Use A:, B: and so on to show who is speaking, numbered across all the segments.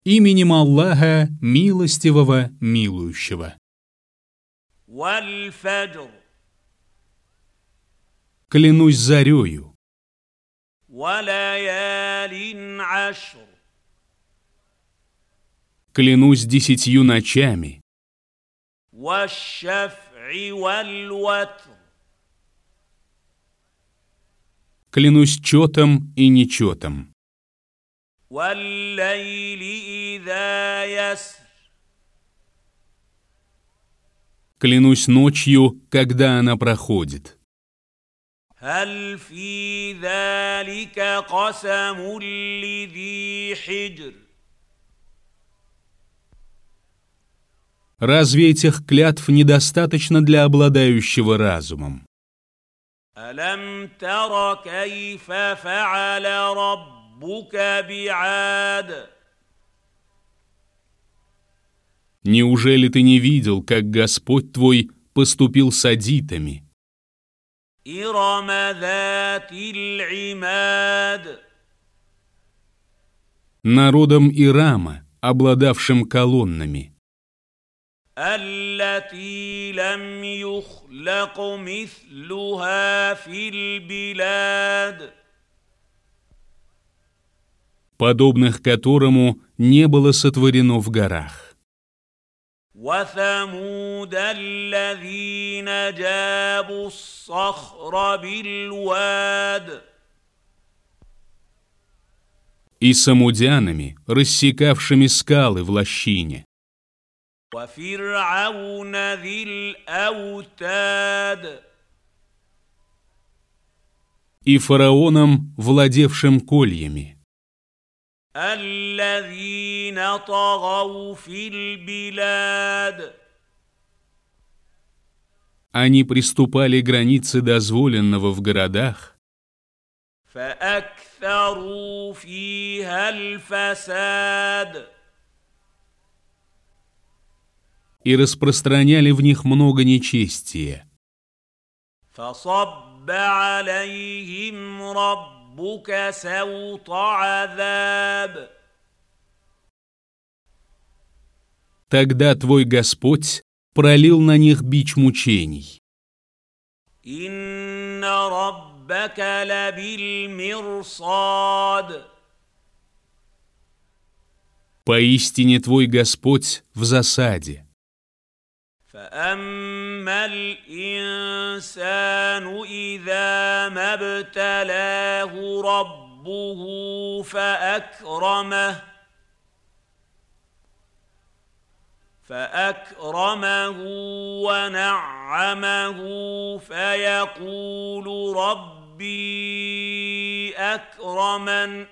A: Именем Аллаха, милостивого, милующего.
B: والفجر
A: Клянусь зарею,
B: وليال عشر
A: клянусь 10 ночами,
B: والشفع والوتر
A: клянусь четом и нечетом,
B: والليل إذا يسر
A: клянусь ночью, когда она проходит.
B: هل في ذلك قسم لذي حجر
A: Разве этих клятв недостаточно для обладающего разумом?
B: ألم تر كيف فعل ربك بعاد
A: Неужели ты не видел, как Господь твой поступил с адитами,
B: إرم ذات العماد
A: народом Ирама, обладавшим колоннами,
B: التي لم يخلق مثلها في البلاد
A: подобных которому не было сотворено в горах,
B: وثمود الذين جابوا الصخر بالواد
A: и самудянами, рассекавшими скалы в лощине,
B: وفرعون ذي الأوتاد
A: и фараоном, владевшим кольями,
B: الذين طغوا في البلاد
A: они приступали границы дозволенного в городах
B: فأكثروا فيها الفساد
A: и распространяли в них много нечестия.
B: فصب عليهم ربك سوط عذاب
A: Тогда твой Господь пролил на них бич мучений.
B: إن ربك لبالمرصاد
A: Поистине твой Господь в засаде.
B: فأما الإنسان إذا ما ابتلاه ربه فأكرمه ونعمه فيقول ربي أكرمن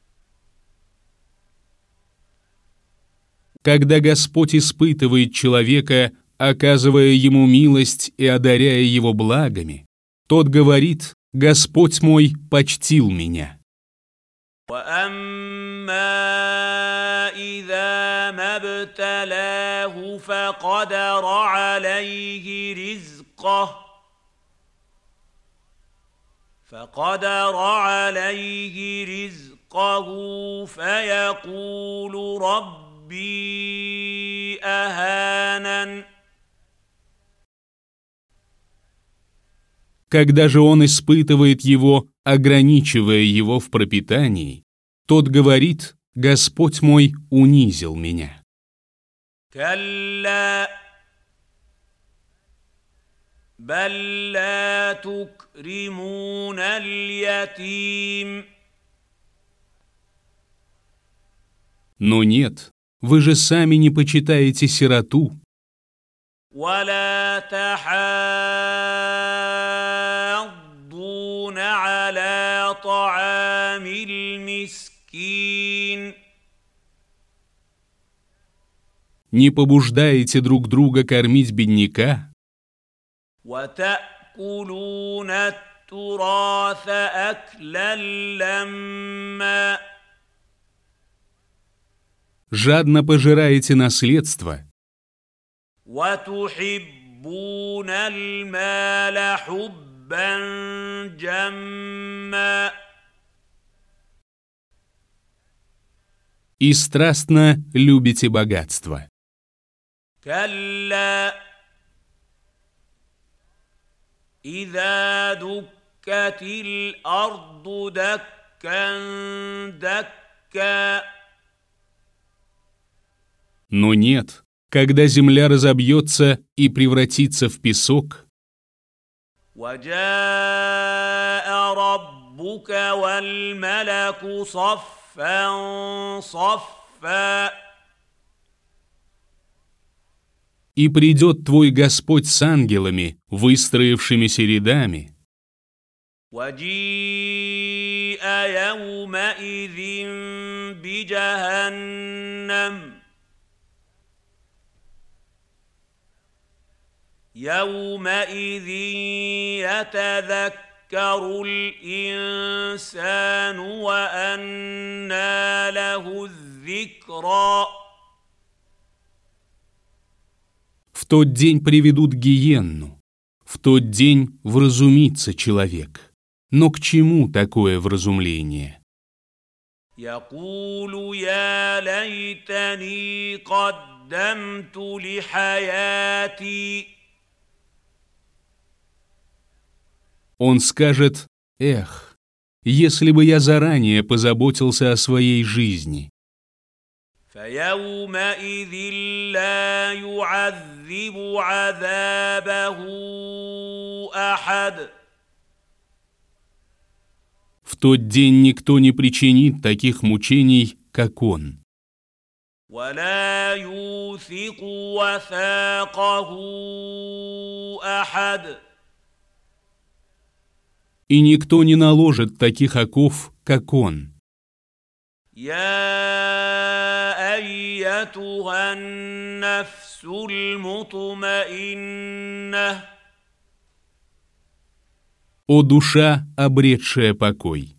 A: Когда Господь испытывает человека, оказывая ему милость и одаряя его благами, тот говорит: «Господь мой почтил меня».
B: وأما إذا ما ابتلاه فقدر عليه رزقه فيقول ربي أهانن
A: Когда же он испытывает его, ограничивая его в пропитании, тот говорит: «Господь мой унизил меня».
B: كلا بل لا تكرمون اليتيم
A: Но нет, вы же сами не почитаете сироту,
B: ولا تحاضون على طعام المسكين
A: не побуждаете друг друга кормить бедняка,
B: وتأكلون التراث أكلا لما
A: жадно пожираете наследство
B: وتحبون المال حبا جما
A: и страстно любите богатство.
B: كلا إذا دكت الأرض دكا دكا.
A: Но нет, когда земля разобьется и превратится в песок,
B: وجاء ربك والملك صفا صفا.
A: и придет твой Господь с ангелами, выстроившимися рядами,
B: وجيء يومئذ بجهنم يومئذ يتذكر الإنسان وأنى له الذكرى.
A: в тот день приведут гиенну, в тот день вразумится человек. Но к чему такое вразумление?
B: يقول يا ليتني قدمت لحياتي.
A: Он скажет: «Эх, если бы я заранее позаботился о своей жизни».
B: فيومئذ لا يعذب عذابه أحد.
A: В тот день никто не причинит таких мучений, как он.
B: ولا يوثق وثاقه أحد.
A: И никто не наложит таких оков, как он.
B: يا أيتها النفس المطمئنة.
A: О душа, обретшая покой!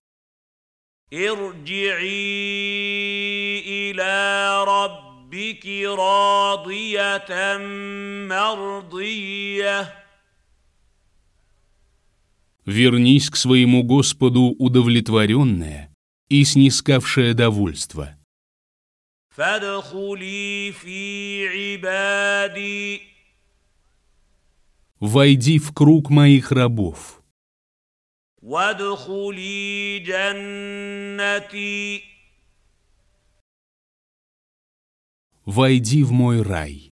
B: ارجعي إلى ربك راضية مرضية.
A: Вернись к своему Господу удовлетворенная и снискавшая довольство.
B: فادخلي في عبادي.
A: Войди в круг моих рабов.
B: وادخلي جنتي.
A: Войди в мой рай.